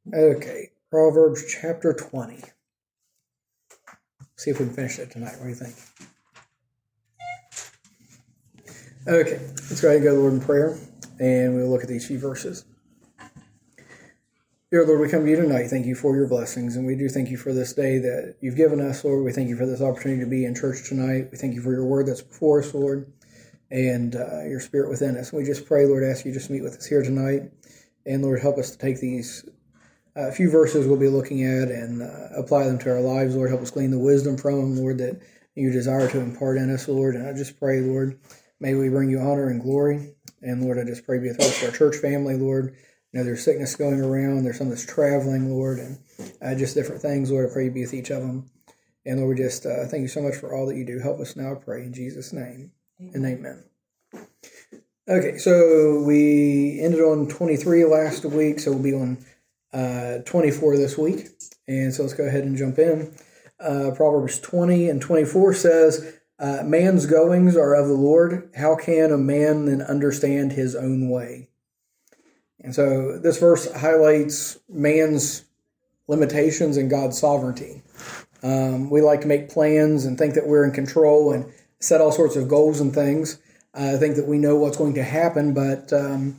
Okay, Proverbs chapter 20. See if we can finish it tonight. What do you think? Okay, let's go ahead and go to the Lord in prayer, and we'll look at these few verses. Dear Lord, we come to you tonight. Thank you for your blessings, and we do thank you for this day that you've given us, Lord. We thank you for this opportunity to be in church tonight. We thank you for your word that's before us, Lord, and your spirit within us. We just pray, Lord, ask you just meet with us here tonight, and Lord, help us to take these few verses we'll be looking at and apply them to our lives. Lord, help us glean the wisdom from them, Lord, that you desire to impart in us, Lord. And I just pray, Lord, may we bring you honor and glory. And Lord, I just pray be with us, our church family, Lord. You know, there's sickness going around. There's some that's traveling, Lord, and just different things, Lord. I pray you be with each of them. And Lord, we just thank you so much for all that you do. Help us now, I pray, in Jesus' name. And amen. Okay, so we ended on 23 last week, so we'll be on 24 this week. And so let's go ahead and jump in. Proverbs 20 and 24 says, man's goings are of the Lord. How can a man then understand his own way? And so this verse highlights man's limitations and God's sovereignty. We like to make plans and think that we're in control and set all sorts of goals and things. Think that we know what's going to happen, but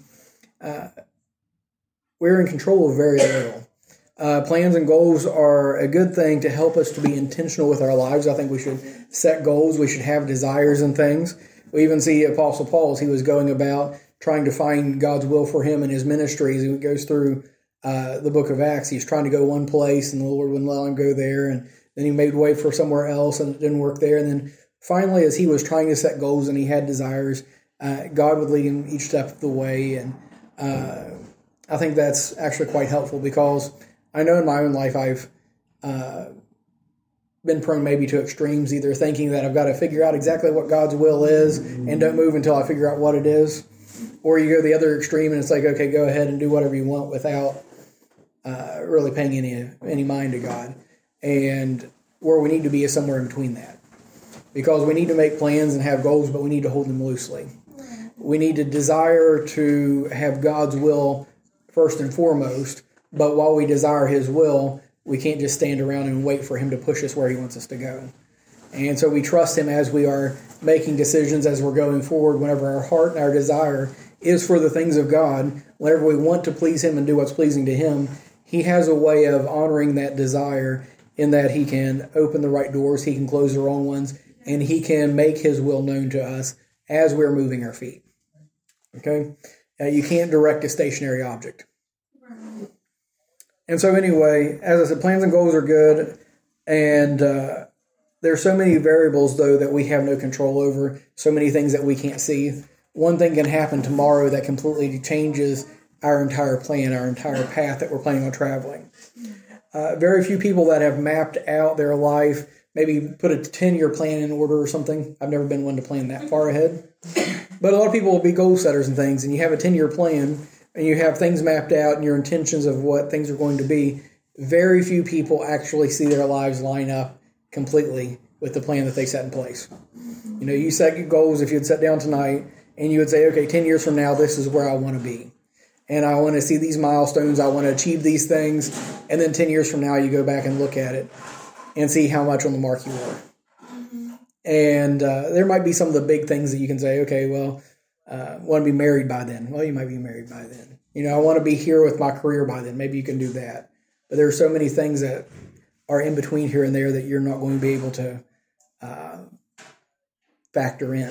we're in control of very little. Plans and goals are a good thing to help us to be intentional with our lives. I think we should set goals. We should have desires and things. We even see Apostle Paul as he was going about trying to find God's will for him in his ministries. He goes through the book of Acts. He's trying to go one place, and the Lord wouldn't let him go there. And then he made way for somewhere else, and it didn't work there. And then finally, as he was trying to set goals and he had desires, God would lead him each step of the way. And I think that's actually quite helpful, because I know in my own life I've been prone maybe to extremes, either thinking that I've got to figure out exactly what God's will is and don't move until I figure out what it is. Or you go the other extreme and it's like, okay, go ahead and do whatever you want without really paying any mind to God. And where we need to be is somewhere in between that. Because we need to make plans and have goals, but we need to hold them loosely. We need to desire to have God's will first and foremost, but while we desire his will, we can't just stand around and wait for him to push us where he wants us to go. And so we trust him as we are making decisions, as we're going forward, whenever our heart and our desire is for the things of God, whenever we want to please him and do what's pleasing to him, he has a way of honoring that desire in that he can open the right doors, he can close the wrong ones, and he can make his will known to us as we're moving our feet. Okay? You can't direct a stationary object. And so anyway, as I said, plans and goals are good. And there are so many variables, though, that we have no control over. So many things that we can't see. One thing can happen tomorrow that completely changes our entire plan, our entire path that we're planning on traveling. Very few people that have mapped out their life, maybe put a 10-year plan in order or something. I've never been one to plan that far ahead. But a lot of people will be goal setters and things, and you have a 10-year plan, and you have things mapped out and your intentions of what things are going to be. Very few people actually see their lives line up completely with the plan that they set in place. You know, you set your goals, if you'd sit down tonight, and you would say, okay, 10 years from now, this is where I want to be. And I want to see these milestones, I want to achieve these things, and then 10 years from now, you go back and look at it and see how much on the mark you were. And there might be some of the big things that you can say, okay, well, I want to be married by then. Well, you might be married by then. You know, I want to be here with my career by then. Maybe you can do that. But there are so many things that are in between here and there that you're not going to be able to factor in.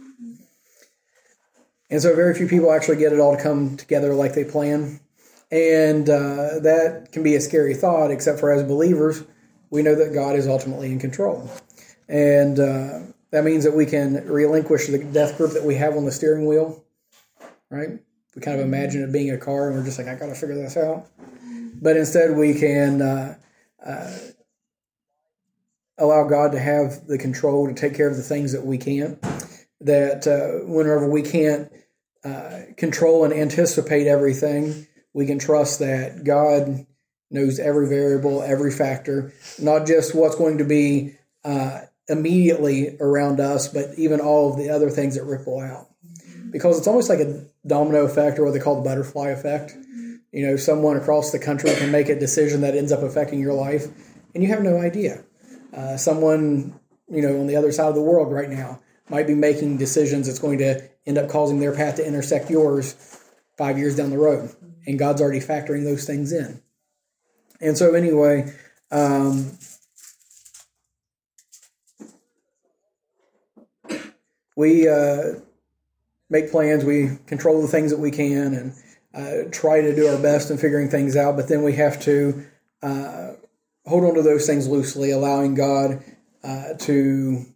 And so very few people actually get it all to come together like they plan. And that can be a scary thought, except for as believers, we know that God is ultimately in control. And that means that we can relinquish the death grip that we have on the steering wheel, right? We kind of imagine it being a car, and we're just like, I got to figure this out. But instead, we can allow God to have the control to take care of the things that we can't. That whenever we can't control and anticipate everything, we can trust that God knows every variable, every factor, not just what's going to be immediately around us, but even all of the other things that ripple out. Because it's almost like a domino effect, or what they call the butterfly effect. someone across the country can make a decision that ends up affecting your life, and you have no idea. Someone, on the other side of the world right now might be making decisions that's going to end up causing their path to intersect yours 5 years down the road. And God's already factoring those things in. And so anyway, we make plans, we control the things that we can, and try to do our best in figuring things out, but then we have to hold on to those things loosely, allowing God to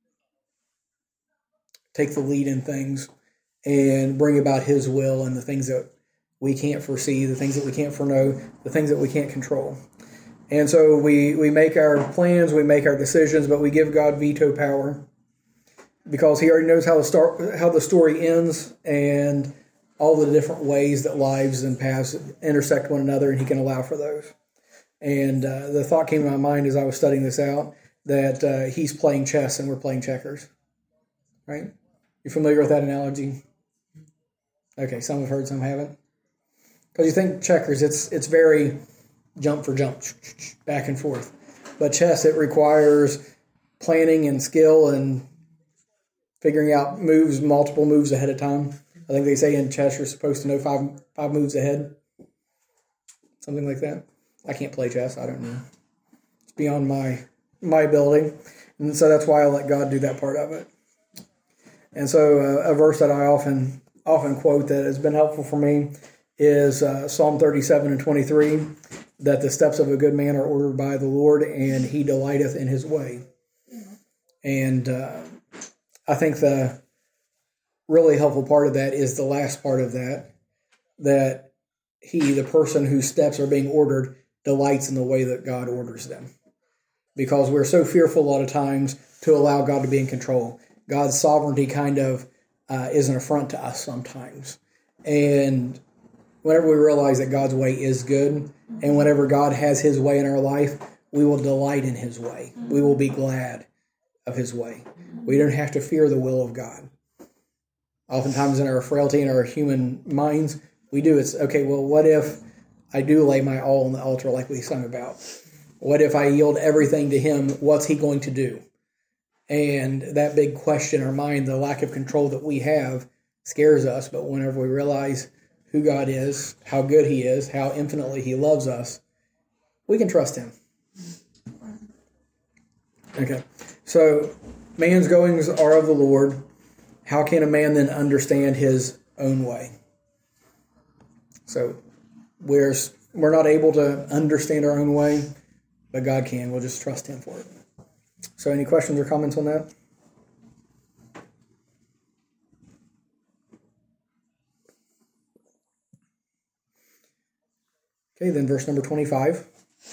take the lead in things and bring about His will and the things that we can't foresee, the things that we can't foreknow, the things that we can't control. And so we make our plans, we make our decisions, but we give God veto power because He already knows how the story ends and all the different ways that lives and paths intersect one another, and He can allow for those. And the thought came to my mind as I was studying this out that He's playing chess and we're playing checkers. Right? You familiar with that analogy? Okay, some have heard, some haven't. Because you think checkers, it's very jump for jump, back and forth. But chess, it requires planning and skill and figuring out moves, multiple moves ahead of time. I think they say in chess you're supposed to know five moves ahead. Something like that. I can't play chess. I don't know. It's beyond my ability. And so that's why I let God do that part of it. And so a verse that I often quote that has been helpful for me is Psalm 37:23, that the steps of a good man are ordered by the Lord, and He delighteth in His way. And I think the really helpful part of that is the last part of that He, the person whose steps are being ordered, delights in the way that God orders them. Because we're so fearful a lot of times to allow God to be in control. God's sovereignty kind of is an affront to us sometimes. And whenever we realize that God's way is good, and whenever God has His way in our life, we will delight in His way. We will be glad of His way. We don't have to fear the will of God. Oftentimes in our frailty and our human minds, we do. It's, okay, well, what if I do lay my all on the altar like we sung about? What if I yield everything to Him? What's He going to do? And that big question in our mind, the lack of control that we have, scares us. But whenever we realize who God is, how good He is, how infinitely He loves us, we can trust Him. Okay, so man's goings are of the Lord. How can a man then understand his own way? So we're not able to understand our own way, but God can. We'll just trust Him for it. So any questions or comments on that? Okay, then verse number 25.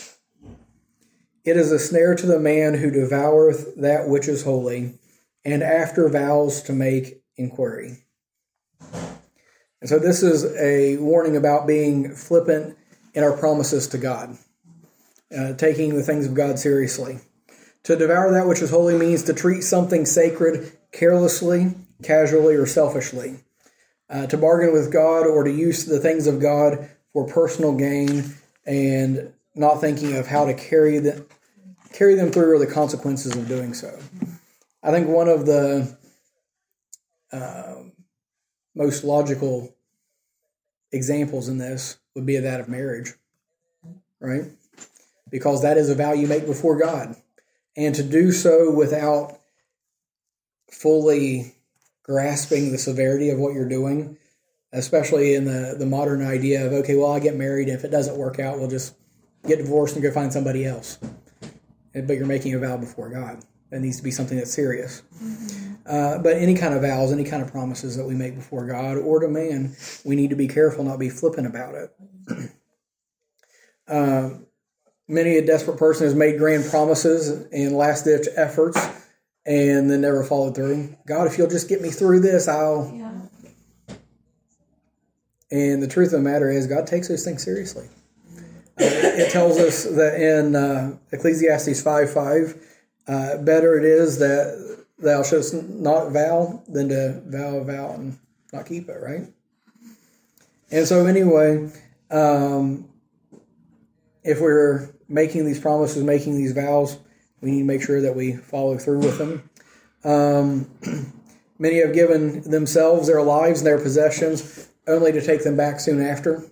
It is a snare to the man who devoureth that which is holy, and after vows to make inquiry. And so this is a warning about being flippant in our promises to God, taking the things of God seriously. To devour that which is holy means to treat something sacred carelessly, casually, or selfishly. To bargain with God or to use the things of God for personal gain and not thinking of how to carry them through or the consequences of doing so. I think one of the most logical examples in this would be that of marriage, right? Because that is a vow you make before God. And to do so without fully grasping the severity of what you're doing, especially in the modern idea of, okay, well, I get married, and if it doesn't work out, we'll just get divorced and go find somebody else. But you're making a vow before God. That needs to be something that's serious. But any kind of vows, any kind of promises that we make before God or to man, we need to be careful, not be flippant about it. Many a desperate person has made grand promises and last-ditch efforts and then never followed through. God, if you'll just get me through this, I'll... Yeah. And the truth of the matter is, God takes those things seriously. It tells us that in Ecclesiastes 5:5, better it is that thou shouldst not vow than to vow a vow and not keep it, right? And so anyway, If we're making these promises, making these vows, we need to make sure that we follow through with them. Many have given themselves, their lives, and their possessions, only to take them back soon after.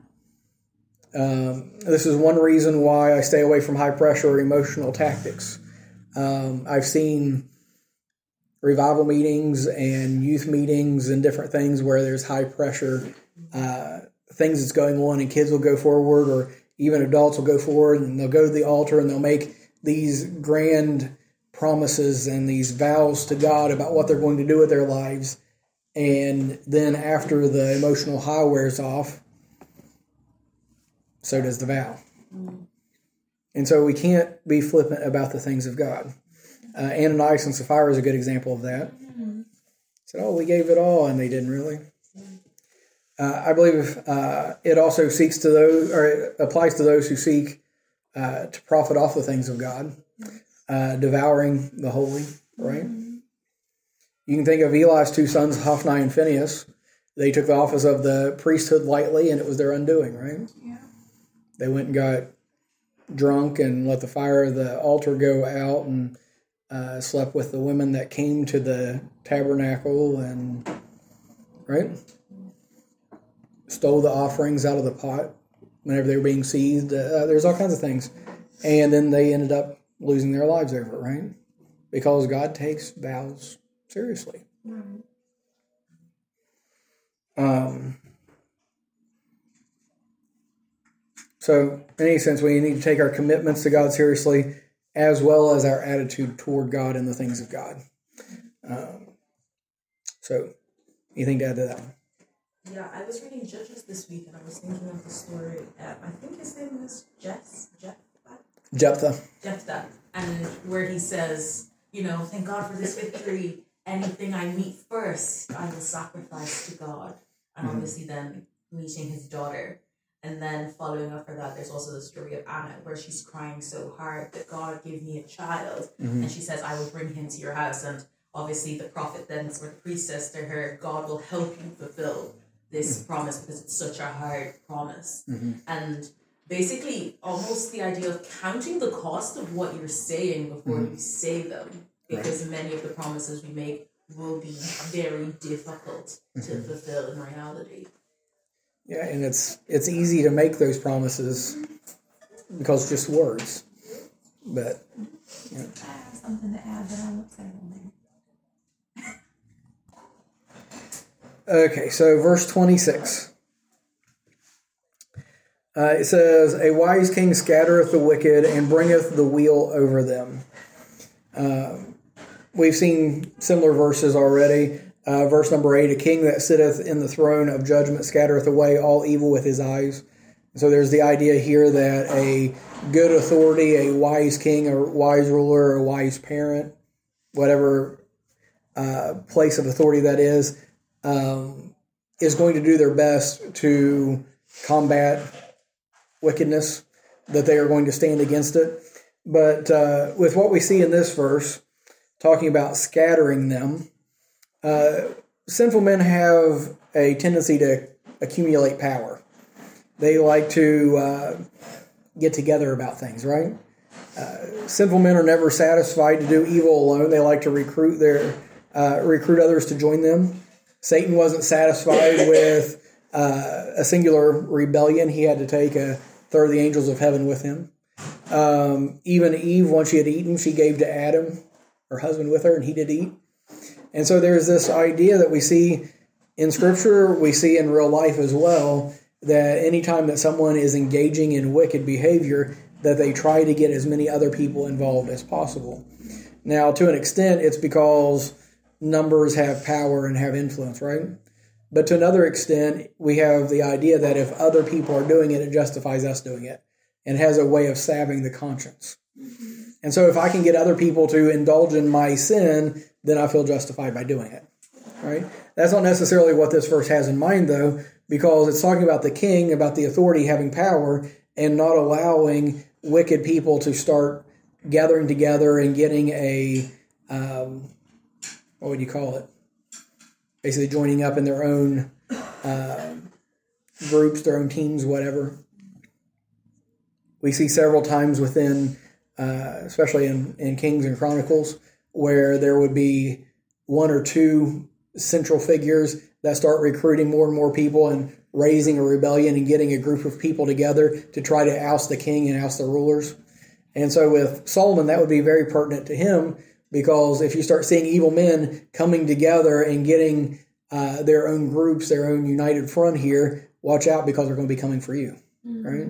This is one reason why I stay away from high-pressure emotional tactics. I've seen revival meetings and youth meetings and different things where there's high-pressure things that's going on, and kids will go forward, or even adults will go forward, and they'll go to the altar, and they'll make these grand promises and these vows to God about what they're going to do with their lives. And then after the emotional high wears off, so does the vow. And so we can't be flippant about the things of God. Ananias and Sapphira is a good example of that. Said, we gave it all, and they didn't really. I believe it also seeks to those, or it applies to those who seek to profit off the things of God, devouring the holy, right? You can think of Eli's two sons, Hophni and Phinehas. They took the office of the priesthood lightly, and it was their undoing, right? Yeah. They went and got drunk and let the fire of the altar go out, and slept with the women that came to the tabernacle, and right, stole the offerings out of the pot whenever they were being seized. There's all kinds of things, and then they ended up losing their lives over it, right? Because God takes vows seriously. So, in any sense, we need to take our commitments to God seriously, as well as our attitude toward God and the things of God. So, anything to add to that one? Yeah, I was reading Judges this week, and I was thinking of the story. I think his name was Jephthah, and where he says, thank God for this victory. Anything I meet first, I will sacrifice to God. And obviously then meeting his daughter. And then following after that, there's also the story of Anna, where she's crying so hard that God give me a child. And she says, I will bring him to your house. And obviously the prophet then, or the priest says to her, God will help you fulfill this promise because it's such a hard promise. And basically almost the idea of counting the cost of what you're saying before you say them. Because many of the promises we make will be very difficult to fulfill in reality. Yeah, and it's easy to make those promises because it's just words. But I have something to add, but I won't say it. Okay, so verse 26. It says, a wise king scattereth the wicked and bringeth the weal over them. We've seen similar verses already. Verse number 8, a king that sitteth in the throne of judgment scattereth away all evil with his eyes. So there's the idea here that a good authority, a wise king, a wise ruler, a wise parent, whatever place of authority that is going to do their best to combat wickedness, that they are going to stand against it. But with what we see in this verse, talking about scattering them, sinful men have a tendency to accumulate power. They like to get together about things, right? Sinful men are never satisfied to do evil alone. They like to recruit others to join them. Satan wasn't satisfied with a singular rebellion. He had to take a third of the angels of heaven with him. Even Eve, once she had eaten, she gave to Adam, her husband, with her, and he did eat. And so there's this idea that we see in Scripture, we see in real life as well, that anytime that someone is engaging in wicked behavior, that they try to get as many other people involved as possible. Now, to an extent, it's because numbers have power and have influence, right? But to another extent, we have the idea that if other people are doing it, it justifies us doing it, and has a way of salving the conscience. And so if I can get other people to indulge in my sin, then I feel justified by doing it, right? That's not necessarily what this verse has in mind, though, because it's talking about the king, about the authority having power, and not allowing wicked people to start gathering together and getting a, what would you call it? Basically joining up in their own groups, their own teams, whatever. We see several times within, especially in Kings and Chronicles, where there would be one or two central figures that start recruiting more and more people and raising a rebellion and getting a group of people together to try to oust the king and oust the rulers. And so with Solomon, that would be very pertinent to him, because if you start seeing evil men coming together and getting their own groups, their own united front here, watch out, because they're going to be coming for you, right?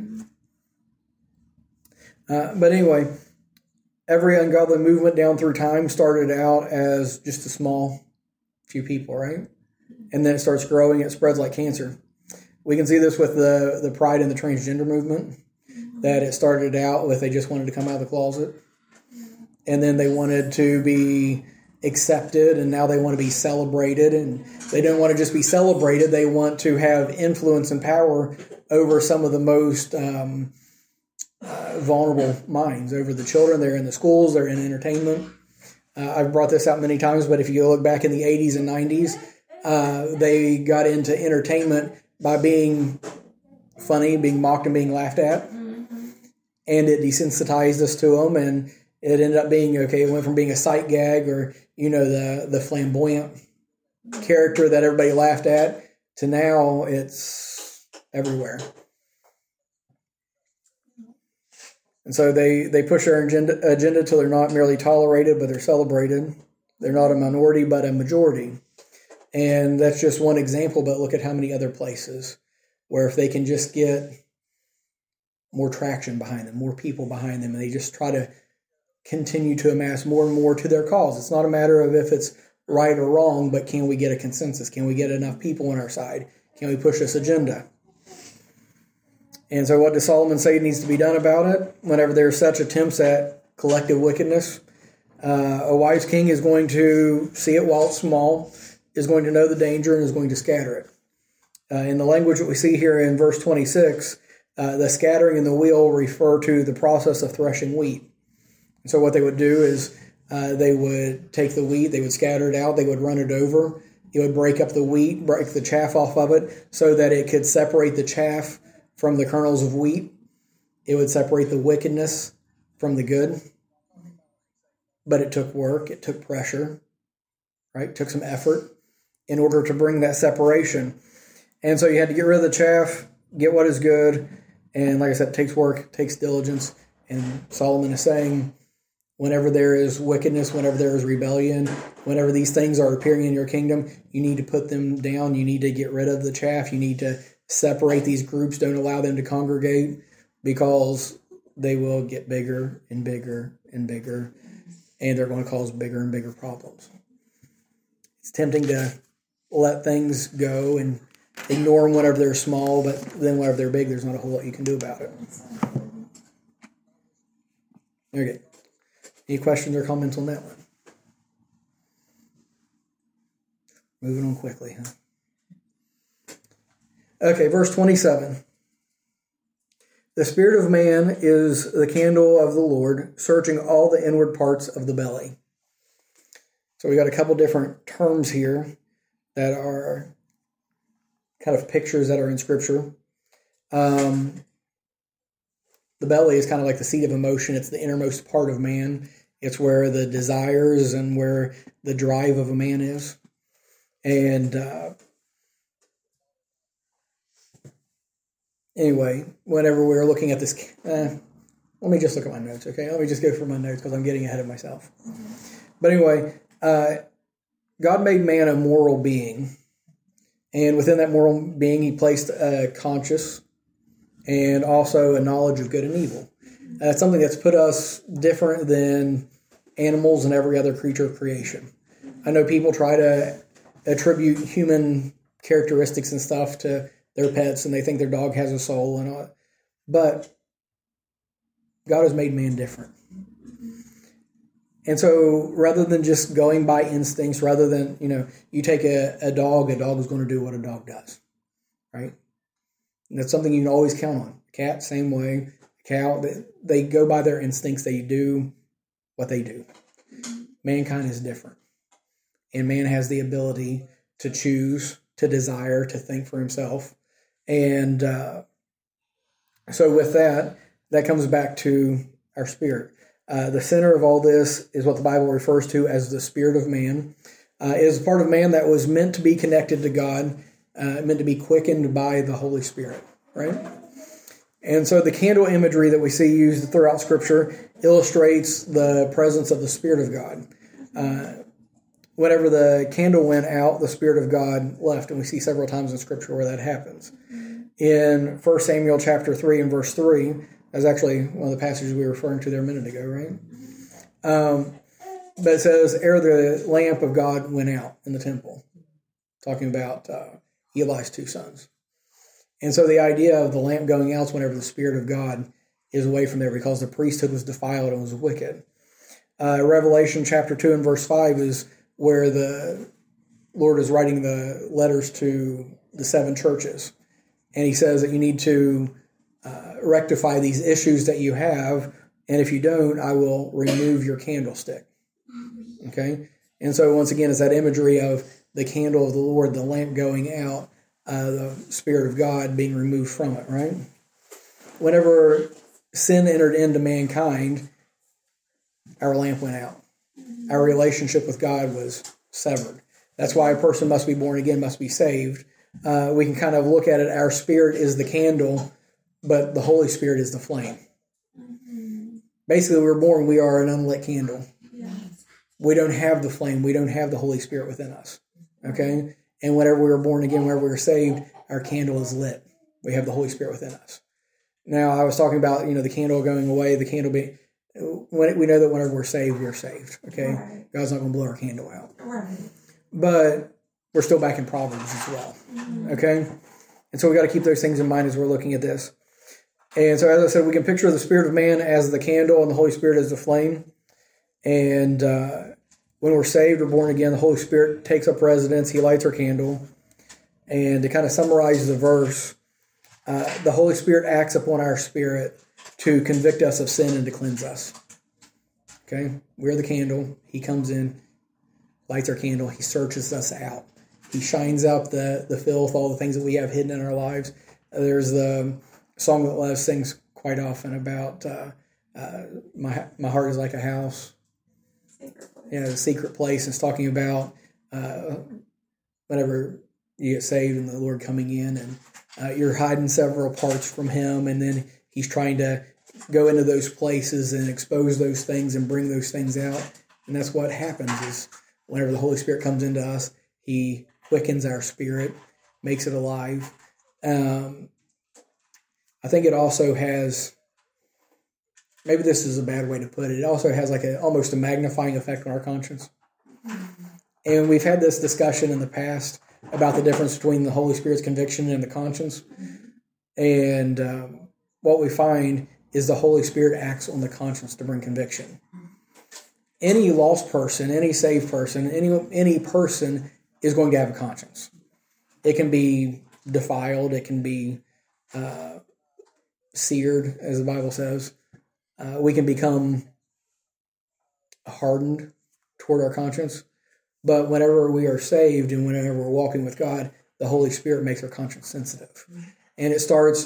But anyway, every ungodly movement down through time started out as just a small few people, right? And then it starts growing. It spreads like cancer. We can see this with the pride and the transgender movement, that it started out with they just wanted to come out of the closet. And then they wanted to be accepted, and now they want to be celebrated. And they don't want to just be celebrated. They want to have influence and power over some of the most vulnerable minds, over the children. They're in the schools. They're in entertainment. I've brought this out many times, but if you look back in the 80s and 90s, they got into entertainment by being funny, being mocked, and being laughed at. And it desensitized us to them, and it ended up being, okay, it went from being a sight gag, or, the flamboyant character that everybody laughed at, to now it's everywhere. And so they push their agenda till they're not merely tolerated, but they're celebrated. They're not a minority, but a majority. And that's just one example, but look at how many other places where if they can just get more traction behind them, more people behind them, and they just try to continue to amass more and more to their cause. It's not a matter of if it's right or wrong, but can we get a consensus? Can we get enough people on our side? Can we push this agenda? And so what does Solomon say needs to be done about it? Whenever there's such attempts at collective wickedness, a wise king is going to see it while it's small, is going to know the danger, and is going to scatter it. In the language that we see here in verse 26, the scattering and the wheel refer to the process of threshing wheat. And so what they would do is they would take the wheat, they would scatter it out, they would run it over, it would break up the wheat, break the chaff off of it, so that it could separate the chaff from the kernels of wheat. It would separate the wickedness from the good. But it took work, it took pressure, right? It took some effort in order to bring that separation. And so you had to get rid of the chaff, get what is good. And like I said, it takes work, it takes diligence. And Solomon is saying, whenever there is wickedness, whenever there is rebellion, whenever these things are appearing in your kingdom, you need to put them down. You need to get rid of the chaff. You need to separate these groups. Don't allow them to congregate, because they will get bigger and bigger and bigger, and they're going to cause bigger and bigger problems. It's tempting to let things go and ignore them whenever they're small, but then whenever they're big, there's not a whole lot you can do about it. Okay. Any questions or comments on that one? Moving on quickly, huh? Okay, verse 27. The spirit of man is the candle of the Lord, searching all the inward parts of the belly. So we got a couple different terms here that are kind of pictures that are in Scripture. The belly is kind of like the seat of emotion. It's the innermost part of man. It's where the desires and where the drive of a man is. And anyway, whenever we're looking at this, let me just look at my notes, okay? Let me just go through my notes because I'm getting ahead of myself. But anyway, God made man a moral being. And within that moral being, he placed a conscious and also a knowledge of good and evil. That's something that's put us different than animals and every other creature of creation. I know people try to attribute human characteristics and stuff to their pets, and they think their dog has a soul and all. But God has made man different. And so rather than just going by instincts, rather than, you take a dog is going to do what a dog does, right? And that's something you can always count on. Cat, same way. Cow, they go by their instincts. They do what they do. Mankind is different. And man has the ability to choose, to desire, to think for himself. And so with that comes back to our spirit. The center of all this is what the Bible refers to as the spirit of man. It is part of man that was meant to be connected to God, meant to be quickened by the Holy Spirit, right? And so the candle imagery that we see used throughout Scripture illustrates the presence of the Spirit of God. Whenever the candle went out, the Spirit of God left, and we see several times in Scripture where that happens. In 1 Samuel chapter 3 and verse 3, that's actually one of the passages we were referring to there a minute ago, right? But it says, ere the lamp of God went out in the temple, talking about Eli's two sons. And so the idea of the lamp going out is whenever the Spirit of God is away from there because the priesthood was defiled and was wicked. Revelation chapter 2 and verse 5 is where the Lord is writing the letters to the 7 churches. And he says that you need to rectify these issues that you have, and if you don't, I will remove your candlestick. Okay? And so once again, it's that imagery of the candle of the Lord, the lamp going out, the Spirit of God being removed from it, right? Whenever sin entered into mankind, our lamp went out. Our relationship with God was severed. That's why a person must be born again, must be saved. We can kind of look at it, our spirit is the candle, but the Holy Spirit is the flame. Basically, we're born, we are an unlit candle. We don't have the flame, we don't have the Holy Spirit within us. Okay? And whenever we were born again, whenever we were saved, our candle is lit. We have the Holy Spirit within us. Now, I was talking about, the candle going away, the candle being... we know that whenever we're saved, okay? Right. God's not going to blow our candle out. Right. But we're still back in Proverbs as well, okay? And so we got to keep those things in mind as we're looking at this. And so, as I said, we can picture the spirit of man as the candle and the Holy Spirit as the flame. And when we're saved or born again, the Holy Spirit takes up residence. He lights our candle. And to kind of summarize the verse, the Holy Spirit acts upon our spirit to convict us of sin and to cleanse us. Okay? We're the candle. He comes in, lights our candle. He searches us out. He shines out the filth, all the things that we have hidden in our lives. There's the song that Les sings quite often about my heart is like a house. The secret place. It's talking about whenever you get saved and the Lord coming in and you're hiding several parts from Him, and then He's trying to go into those places and expose those things and bring those things out. And that's what happens is whenever the Holy Spirit comes into us, He quickens our spirit, makes it alive. I think it also has, maybe this is a bad way to put it, it also has like almost a magnifying effect on our conscience. And we've had this discussion in the past about the difference between the Holy Spirit's conviction and the conscience. And what we find is the Holy Spirit acts on the conscience to bring conviction. Any lost person, any saved person, any person is going to have a conscience. It can be defiled. It can be seared, as the Bible says. We can become hardened toward our conscience. But whenever we are saved and whenever we're walking with God, the Holy Spirit makes our conscience sensitive. And it starts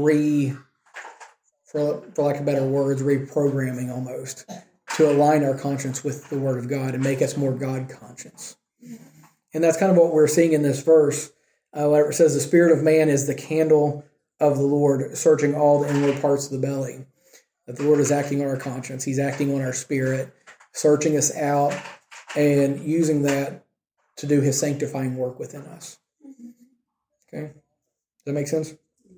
for lack of better words, reprogramming almost to align our conscience with the Word of God and make us more God-conscious. And that's kind of what we're seeing in this verse. Where it says, the spirit of man is the candle of the Lord, searching all the inward parts of the belly. That the Lord is acting on our conscience. He's acting on our spirit, searching us out, and using that to do His sanctifying work within us. Okay? Does that make sense?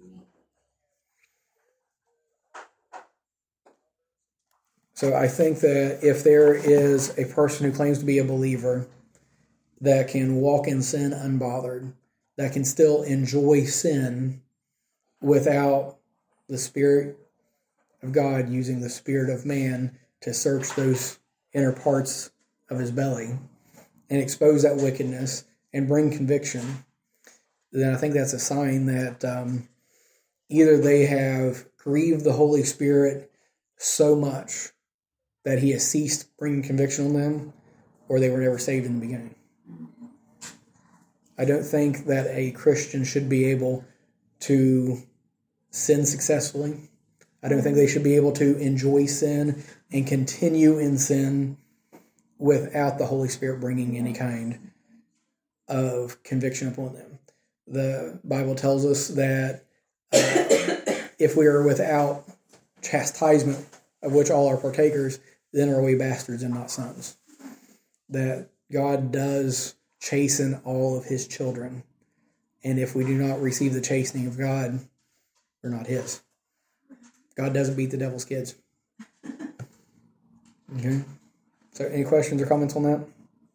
So I think that if there is a person who claims to be a believer that can walk in sin unbothered, that can still enjoy sin without the Spirit of God using the spirit of man to search those inner parts of his belly and expose that wickedness and bring conviction, then I think that's a sign that either they have grieved the Holy Spirit so much that He has ceased bringing conviction on them, or they were never saved in the beginning. I don't think that a Christian should be able to sin successfully. I don't think they should be able to enjoy sin and continue in sin without the Holy Spirit bringing any kind of conviction upon them. The Bible tells us that if we are without chastisement, of which all are partakers, then are we bastards and not sons. That God does chasten all of his children. And if we do not receive the chastening of God, we're not his. God doesn't beat the devil's kids. Okay. So any questions or comments on that?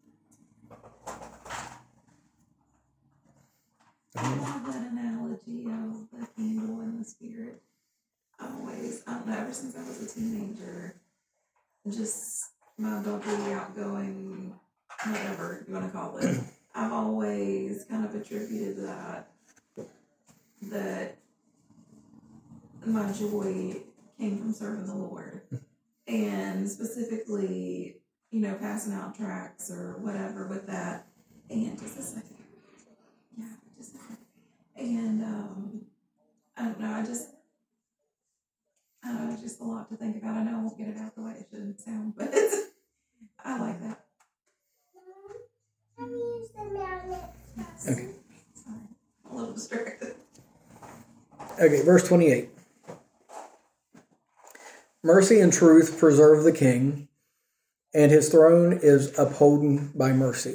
I love that analogy of the candle and the spirit. I don't know, ever since I was a teenager, just my bubbly, outgoing, whatever you want to call it, I've always kind of attributed that my joy came from serving the Lord. And specifically, passing out tracts or whatever with that. And just a second. Yeah, just a second. And I don't know, it's just a lot to think about. I know I won't get it out the way it should sound, but I like that. Okay. Sorry, I'm a little distracted. Okay, verse 28. Mercy and truth preserve the king, and his throne is upholden by mercy.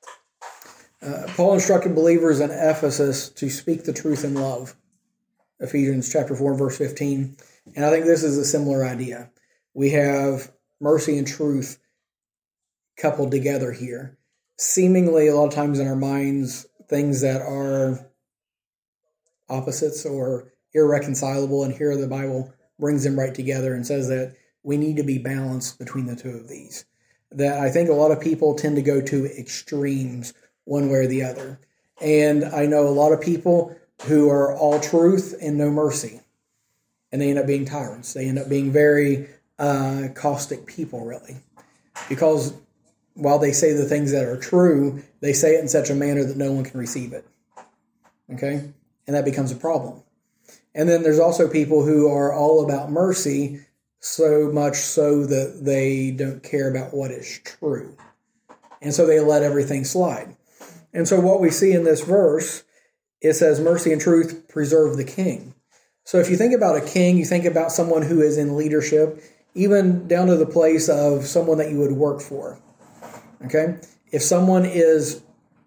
Paul instructed believers in Ephesus to speak the truth in love. Ephesians chapter 4, verse 15. And I think this is a similar idea. We have mercy and truth coupled together here. Seemingly, a lot of times in our minds, things that are opposites or irreconcilable, and here the Bible brings them right together and says that we need to be balanced between the two of these. That I think a lot of people tend to go to extremes one way or the other. And I know a lot of people who are all truth and no mercy. And they end up being tyrants. They end up being very caustic people, really. Because while they say the things that are true, they say it in such a manner that no one can receive it. Okay? And that becomes a problem. And then there's also people who are all about mercy, so much so that they don't care about what is true. And so they let everything slide. And so what we see in this verse, it says, mercy and truth preserve the king. So if you think about a king, you think about someone who is in leadership, even down to the place of someone that you would work for. Okay? If someone is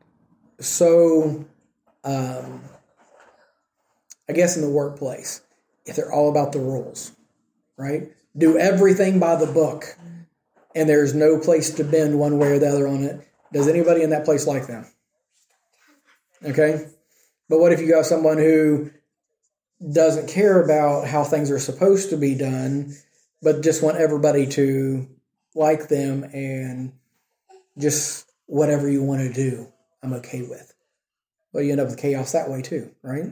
so, I guess in the workplace, if they're all about the rules, right? Do everything by the book, and there's no place to bend one way or the other on it. Does anybody in that place like them? Okay? But what if you got someone who doesn't care about how things are supposed to be done, but just want everybody to like them and just whatever you want to do, I'm okay with. Well, you end up with chaos that way too, right?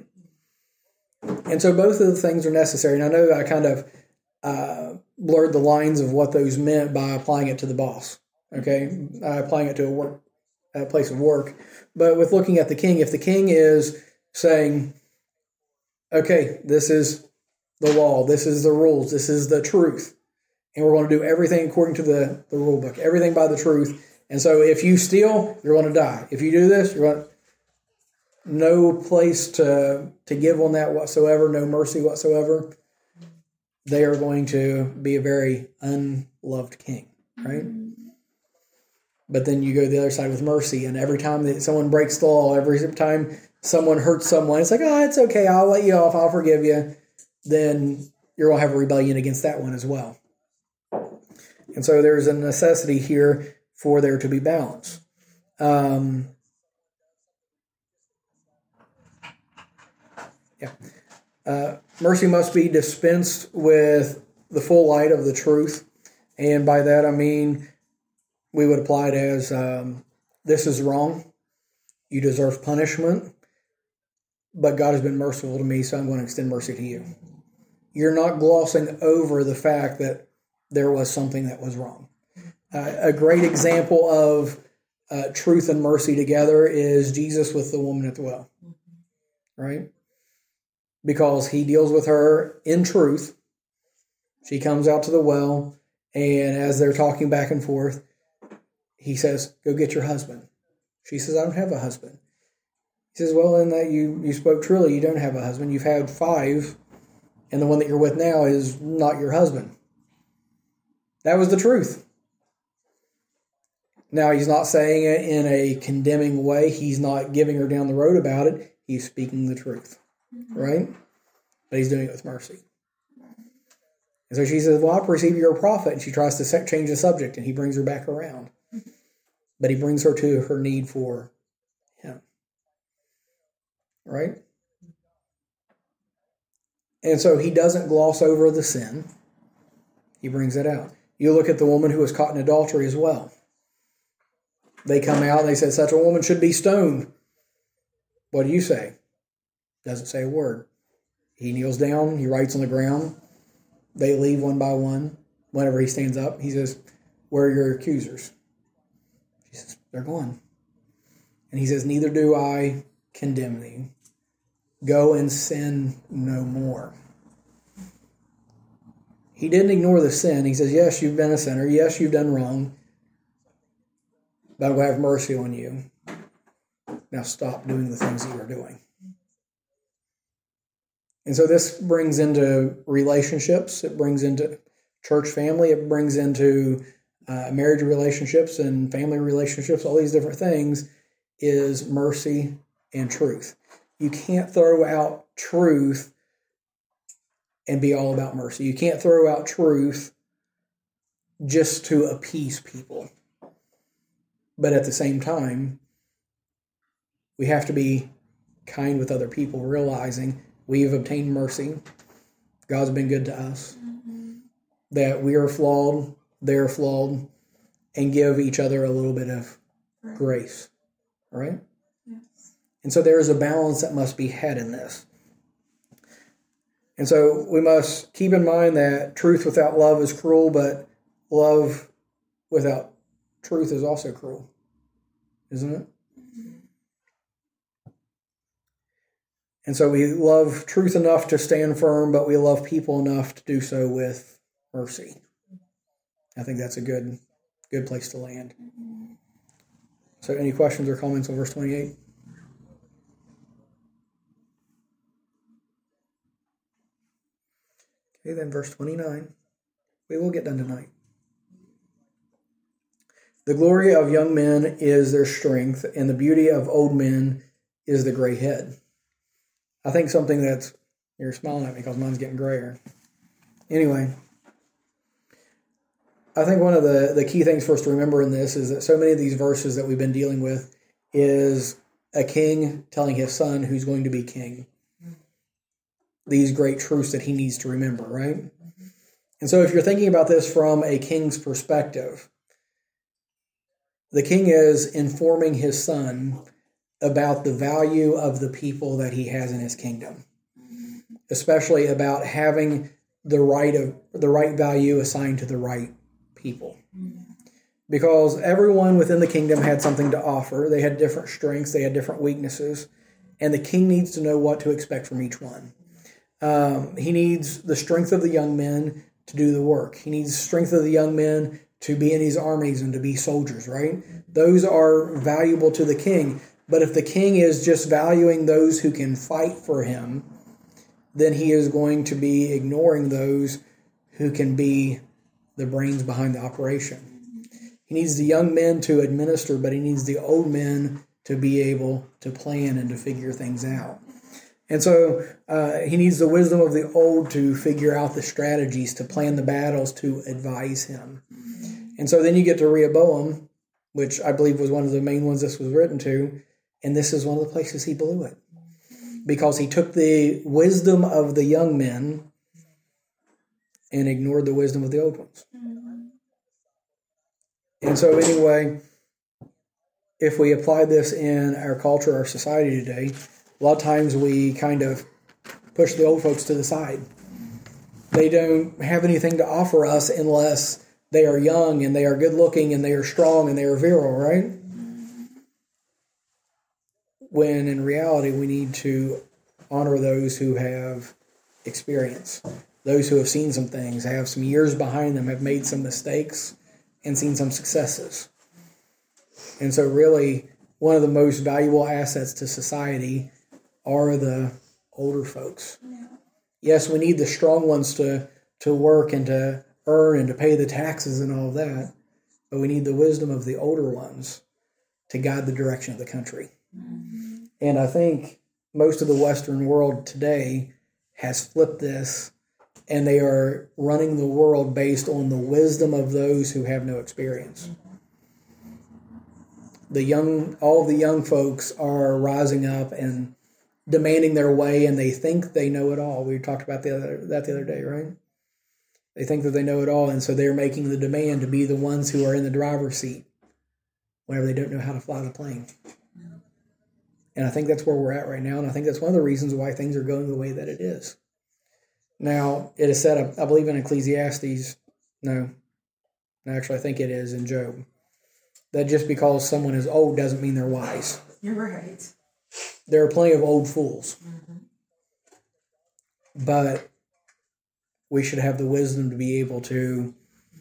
And so both of the things are necessary. And I know I kind of blurred the lines of what those meant by applying it to the boss, okay? Applying it to a place of work. But with looking at the king, if the king is saying, okay, this is the law, this is the rules, this is the truth, and we're going to do everything according to the rule book, everything by the truth. And so if you steal, you're going to die. If you do this, you're going to... No place to give on that whatsoever, no mercy whatsoever. They are going to be a very unloved king, right? But then you go to the other side with mercy, and every time that someone breaks the law, every time someone hurts someone, it's like, oh, it's okay, I'll let you off, I'll forgive you. Then you're going to have a rebellion against that one as well. And so there's a necessity here for there to be balance. Mercy must be dispensed with the full light of the truth. And by that, I mean, we would apply it as, this is wrong. You deserve punishment. But God has been merciful to me, so I'm going to extend mercy to you. You're not glossing over the fact that there was something that was wrong. A great example of truth and mercy together is Jesus with the woman at the well. Right? because he deals with her in truth. She comes out to the well, and as they're talking back and forth, he says, go get your husband. She says, I don't have a husband. He says, well, in that you spoke truly, you don't have a husband. You've had 5, and the one that you're with now is not your husband. That was the truth. Now, he's not saying it in a condemning way. He's not giving her down the road about it. He's speaking the truth, right? But he's doing it with mercy. And so she says, well, I perceive you're a prophet. And she tries to change the subject, and he brings her back around. But he brings her to her need for him. Right? And so he doesn't gloss over the sin. He brings it out. You look at the woman who was caught in adultery as well. They come out and they said, such a woman should be stoned. What do you say? Doesn't say a word. He kneels down. He writes on the ground. They leave one by one. Whenever he stands up, he says, where are your accusers? She says, they're gone. And he says, neither do I condemn thee. Go and sin no more. He didn't ignore the sin. He says, yes, you've been a sinner. Yes, you've done wrong. But I will have mercy on you. Now stop doing the things that you are doing. And so this brings into relationships. It brings into church family. It brings into marriage relationships and family relationships. All these different things is mercy and truth. You can't throw out truth and be all about mercy. You can't throw out truth just to appease people. But at the same time, we have to be kind with other people, realizing we've obtained mercy. God's been good to us. That we are flawed, they're flawed, and give each other a little bit of grace. All right? Yes. And so there is a balance that must be had in this. And so we must keep in mind that truth without love is cruel, but love without truth is also cruel. Isn't it? And so we love truth enough to stand firm, but we love people enough to do so with mercy. I think that's a good place to land. So any questions or comments on verse 28? Okay, then verse 29. We will get done tonight. The glory of young men is their strength, and the beauty of old men is the gray head. I think something that's, you're smiling at me because mine's getting grayer. Anyway, I think one of the key things for us to remember in this is that so many of these verses that we've been dealing with is a king telling his son who's going to be king these great truths that he needs to remember, right? And so if you're thinking about this from a king's perspective, the king is informing his son about the value of the people that he has in his kingdom, especially about having the right value assigned to the right people. Because everyone within the kingdom had something to offer. They had different strengths, they had different weaknesses, and the king needs to know what to expect from each one. He needs the strength of the young men to do the work. He needs the strength of the young men to be in these armies and to be soldiers, right? Those are valuable to the king. But if the king is just valuing those who can fight for him, then he is going to be ignoring those who can be the brains behind the operation. He needs the young men to administer, but he needs the old men to be able to plan and to figure things out. And so he needs the wisdom of the old to figure out the strategies, to plan the battles, to advise him. And so then you get to Rehoboam, which I believe was one of the main ones this was written to, and this is one of the places he blew it. Because he took the wisdom of the young men and ignored the wisdom of the old ones. And so anyway, if we apply this in our culture, our society today, a lot of times we kind of push the old folks to the side. They don't have anything to offer us unless they are young and they are good looking and they are strong and they are virile, right? When in reality we need to honor those who have experience, those who have seen some things, have some years behind them, have made some mistakes, and seen some successes. And so really, one of the most valuable assets to society are the older folks. Yeah. Yes, we need the strong ones to work and to earn and to pay the taxes and all of that, but we need the wisdom of the older ones to guide the direction of the country. Mm-hmm. And I think most of the Western world today has flipped this, and they are running the world based on the wisdom of those who have no experience. All the young folks are rising up and demanding their way, and they think they know it all. We talked about that the other day, right? They think that they know it all, and so they're making the demand to be the ones who are in the driver's seat whenever they don't know how to fly the plane. And I think that's where we're at right now, and I think that's one of the reasons why things are going the way that it is. Now, it is said, I believe in Ecclesiastes, actually I think it is in Job, that just because someone is old doesn't mean they're wise. You're right. There are plenty of old fools. Mm-hmm. But we should have the wisdom to be able to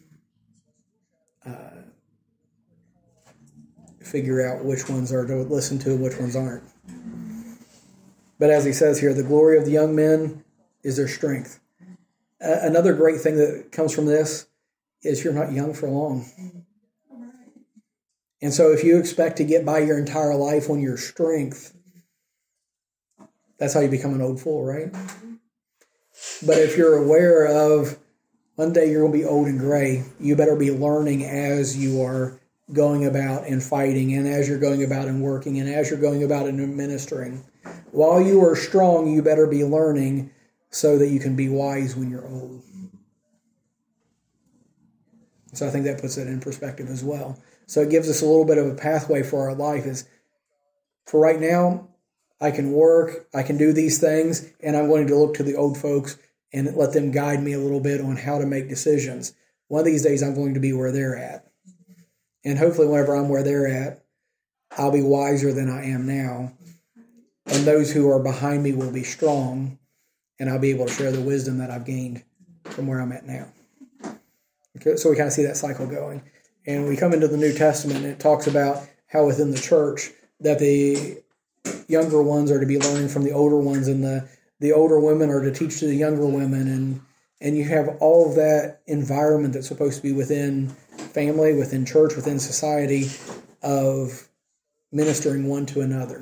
figure out which ones are to listen to and which ones aren't. But as he says here, the glory of the young men is their strength. Another great thing that comes from this is you're not young for long. And so if you expect to get by your entire life on your strength, that's how you become an old fool, right? But if you're aware of one day you're going to be old and gray, you better be learning as you are going about and fighting, and as you're going about and working, and as you're going about and ministering. While you are strong, you better be learning so that you can be wise when you're old. So I think that puts it in perspective as well. So it gives us a little bit of a pathway for our life. Is for right now, I can work, I can do these things, and I'm going to look to the old folks and let them guide me a little bit on how to make decisions. One of these days, I'm going to be where they're at. And hopefully whenever I'm where they're at, I'll be wiser than I am now. And those who are behind me will be strong, and I'll be able to share the wisdom that I've gained from where I'm at now. Okay, so we kind of see that cycle going. And we come into the New Testament, and it talks about how within the church that the younger ones are to be learning from the older ones, and the older women are to teach to the younger women. And you have all of that environment that's supposed to be within family, within church, within society, of ministering one to another.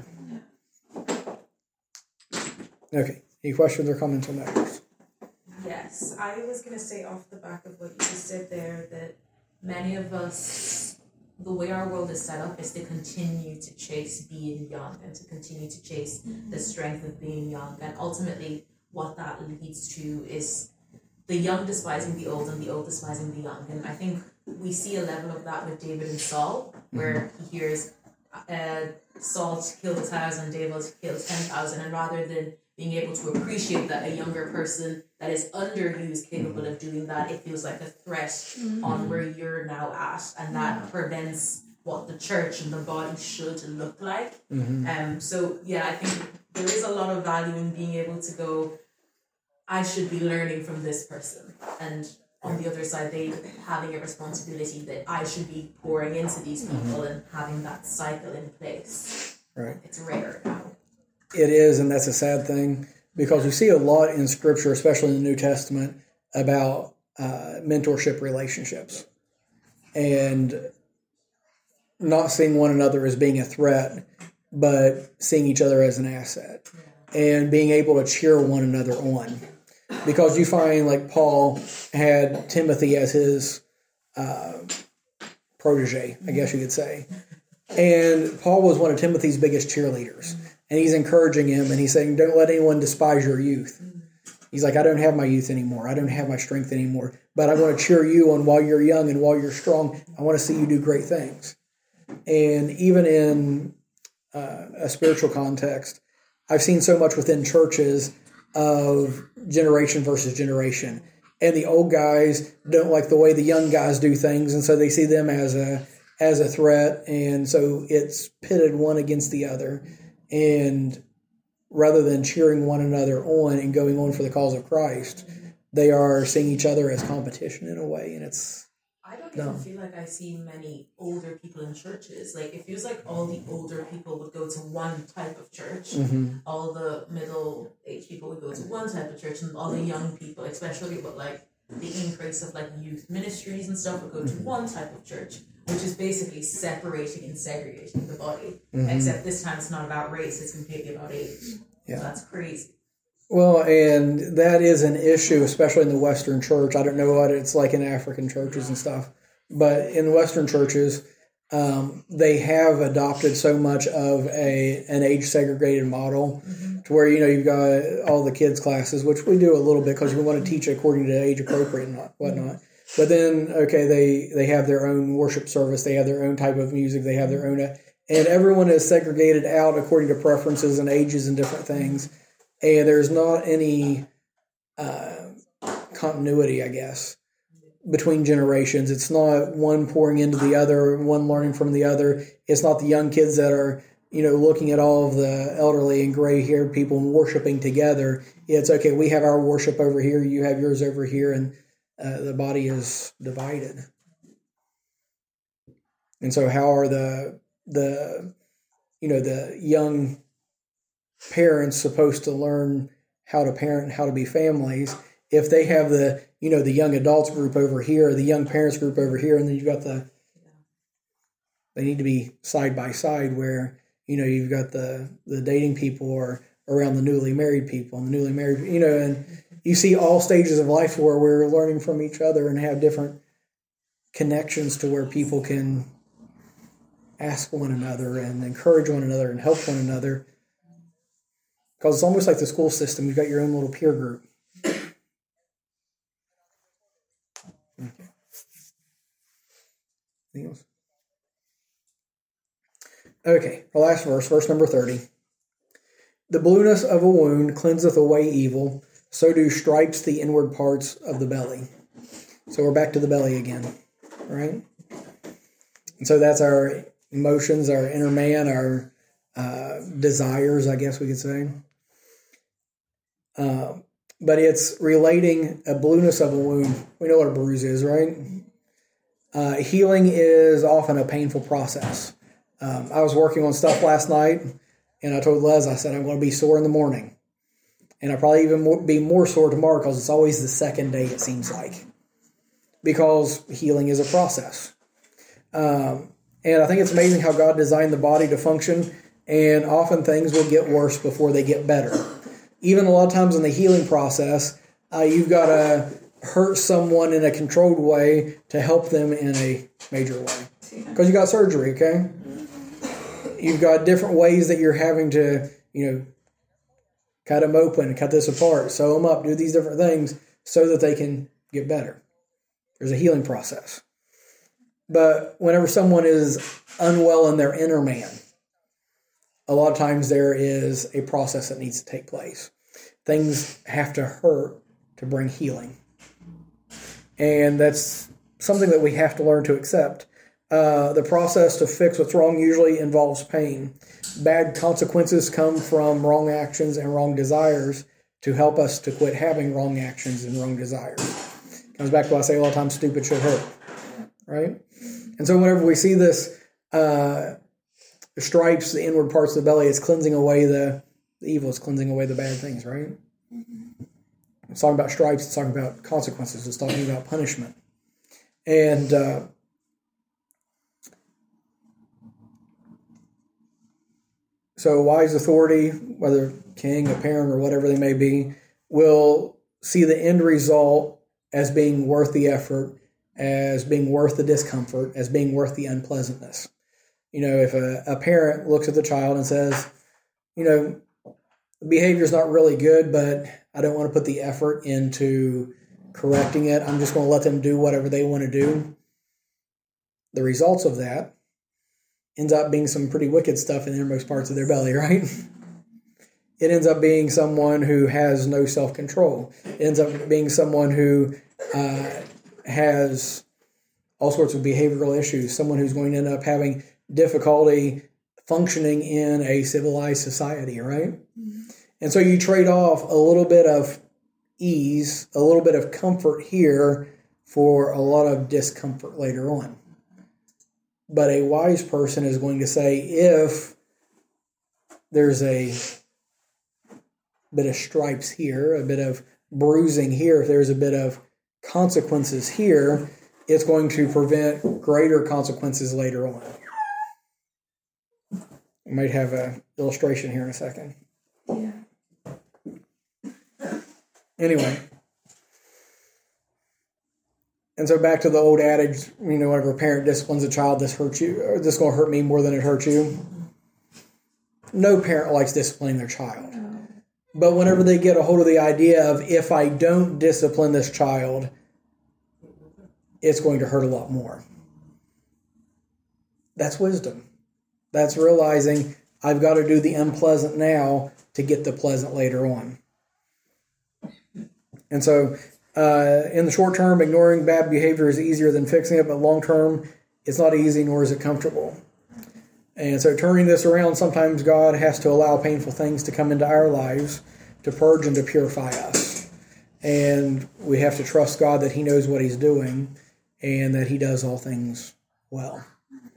Okay, any questions or comments on that? Yes, I was going to say off the back of what you just said there, that many of us, the way our world is set up is to continue to chase being young and to continue to chase the strength of being young. And ultimately, what that leads to is the young despising the old and the old despising the young. And I think we see a level of that with David and Saul, where he hears Saul killed 1,000, David killed 10,000, and rather than being able to appreciate that a younger person that is under you is capable of doing that, it feels like a threat on where you're now at, and that prevents what the church and the body should look like. So yeah, I think there is a lot of value in being able to go, I should be learning from this person, and on the other side, they having a responsibility that I should be pouring into these people and having that cycle in place. Right. It's rare now. It is, and that's a sad thing, because we see a lot in Scripture, especially in the New Testament, about mentorship relationships and not seeing one another as being a threat, but seeing each other as an asset and being able to cheer one another on. Because you find, like, Paul had Timothy as his protege, I guess you could say. And Paul was one of Timothy's biggest cheerleaders. And he's encouraging him, and he's saying, don't let anyone despise your youth. He's like, I don't have my youth anymore. I don't have my strength anymore. But I want to cheer you on while you're young and while you're strong. I want to see you do great things. And even in a spiritual context, I've seen so much within churches of generation versus generation. And the old guys don't like the way the young guys do things, and so they see them as a threat. And so it's pitted one against the other. And rather than cheering one another on and going on for the cause of Christ, they are seeing each other as competition in a way, and it's I don't even feel like I see many older people in churches. Like, it feels like all the older people would go to one type of church. All the middle-aged people would go to one type of church, and all the young people, especially with, like, the increase of, like, youth ministries and stuff, would go to one type of church, which is basically separating and segregating the body. Except this time it's not about race, it's completely about age. Yeah. So that's crazy. Well, and that is an issue, especially in the Western church. I don't know what it's like in African churches and stuff, but in Western churches, they have adopted so much of an age-segregated model to where, you've got all the kids' classes, which we do a little bit because we want to teach according to age-appropriate and whatnot. But then, they have their own worship service, they have their own type of music, they have their own, and everyone is segregated out according to preferences and ages and different things. And there's not any continuity, I guess, between generations. It's not one pouring into the other, one learning from the other. It's not the young kids that are, looking at all of the elderly and gray-haired people and worshiping together. It's, okay, we have our worship over here, you have yours over here, and the body is divided. And so how are the young parents supposed to learn how to parent and how to be families if they have the young adults group over here, the young parents group over here, and then you've got they need to be side by side where you've got the dating people or around the newly married people and the newly married, and you see all stages of life where we're learning from each other and have different connections to where people can ask one another and encourage one another and help one another. Because it's almost like the school system. You've got your own little peer group. Okay. Anything else? Okay, the last verse number 30. The blueness of a wound cleanseth away evil, so do stripes the inward parts of the belly. So we're back to the belly again, right? And so that's our emotions, our inner man, our desires, I guess we could say. But it's relating a blueness of a wound. We know what a bruise is, right? Healing is often a painful process. I was working on stuff last night, and I told Les, I said, I'm going to be sore in the morning. And I'll probably even be more sore tomorrow because it's always the second day, it seems like. Because healing is a process. And I think it's amazing how God designed the body to function, and often things will get worse before they get better. Even a lot of times in the healing process, you've got to hurt someone in a controlled way to help them in a major way. Because you got surgery, okay? You've got different ways that you're having to, cut them open, cut this apart, sew them up, do these different things so that they can get better. There's a healing process. But whenever someone is unwell in their inner man, a lot of times there is a process that needs to take place. Things have to hurt to bring healing. And that's something that we have to learn to accept. The process to fix what's wrong usually involves pain. Bad consequences come from wrong actions and wrong desires to help us to quit having wrong actions and wrong desires. Comes back to what I say all the time, stupid should hurt. Right? And so whenever we see this, the stripes, the inward parts of the belly, it's cleansing away the evil, it's cleansing away the bad things, right? It's talking about stripes, it's talking about consequences, it's talking about punishment. And so wise authority, whether king, a parent, or whatever they may be, will see the end result as being worth the effort, as being worth the discomfort, as being worth the unpleasantness. If a parent looks at the child and says, the behavior's not really good, but I don't want to put the effort into correcting it. I'm just going to let them do whatever they want to do. The results of that ends up being some pretty wicked stuff in the innermost parts of their belly, right? It ends up being someone who has no self-control. It ends up being someone who has all sorts of behavioral issues, someone who's going to end up having difficulty functioning in a civilized society, right? And so you trade off a little bit of ease, a little bit of comfort here for a lot of discomfort later on. But a wise person is going to say, if there's a bit of stripes here, a bit of bruising here, if there's a bit of consequences here, it's going to prevent greater consequences later on. I might have an illustration here in a second. Yeah. Anyway. And so back to the old adage, whenever a parent disciplines a child, this hurts you, or this is going to hurt me more than it hurts you. No parent likes disciplining their child. But whenever they get a hold of the idea of, if I don't discipline this child, it's going to hurt a lot more. That's wisdom. That's realizing I've got to do the unpleasant now to get the pleasant later on. And so, in the short term, ignoring bad behavior is easier than fixing it, but long term, it's not easy, nor is it comfortable. And so turning this around, sometimes God has to allow painful things to come into our lives to purge and to purify us. And we have to trust God that He knows what He's doing and that He does all things well.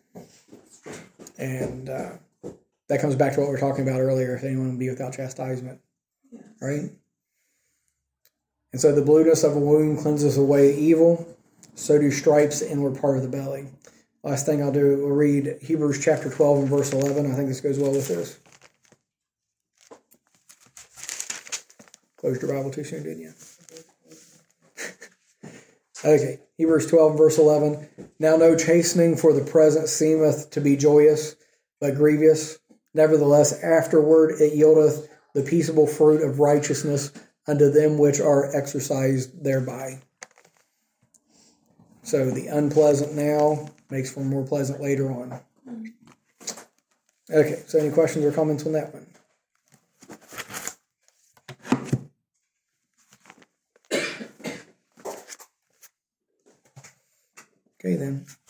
And that comes back to what we were talking about earlier, if anyone would be without chastisement. Yes. Right? And so the blueness of a wound cleanses away evil. So do stripes, the inward part of the belly. Last thing I'll do, we'll read Hebrews chapter 12 and verse 11. I think this goes well with this. Closed your Bible too soon, didn't you? Okay, Hebrews 12 and verse 11. Now no chastening for the present seemeth to be joyous, but grievous. Nevertheless, afterward it yieldeth the peaceable fruit of righteousness unto them which are exercised thereby. So the unpleasant now makes for more pleasant later on. Okay, so any questions or comments on that one? Okay then.